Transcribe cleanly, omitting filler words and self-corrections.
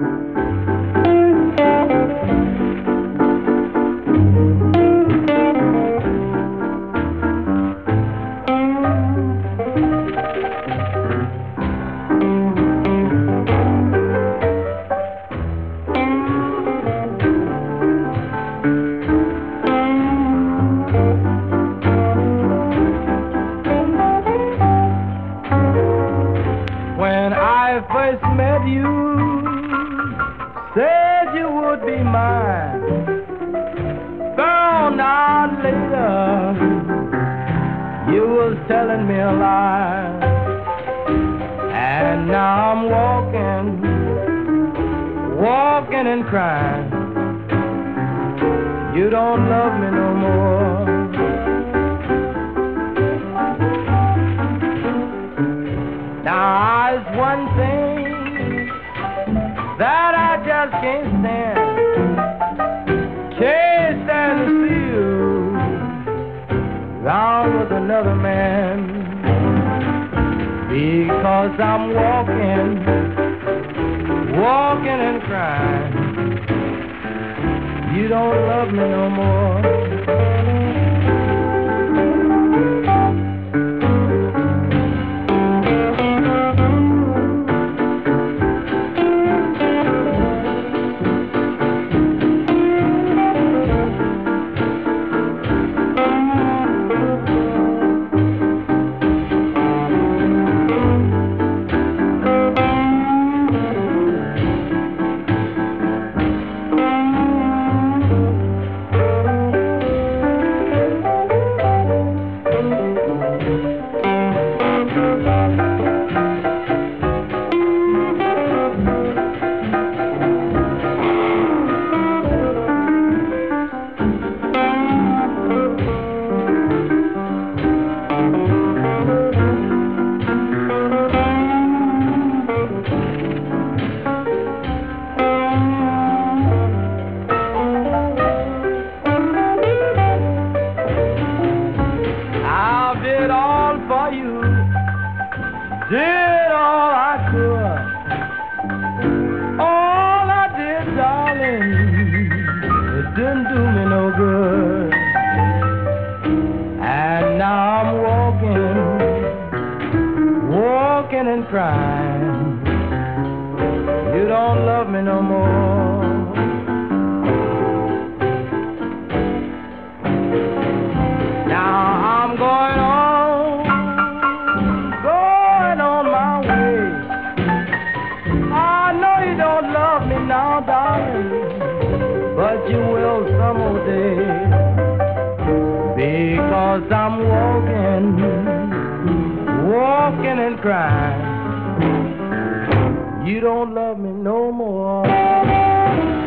When I first met you, said you would be mine. Found out later, you was telling me a lie. And now I'm walking and crying. You don't love me no more. Now there's one thing that I just can't stand. Can't stand to see you round with another man. Because I'm walking and crying. You don't love me no more. Did all I could, all I did, darling, it didn't do me no good. And now I'm walking and crying. You don't love me no more. Now I'm going on my way. I know you don't love me now, darling, but you will some old day. Because I'm walking and crying. You don't love me no more.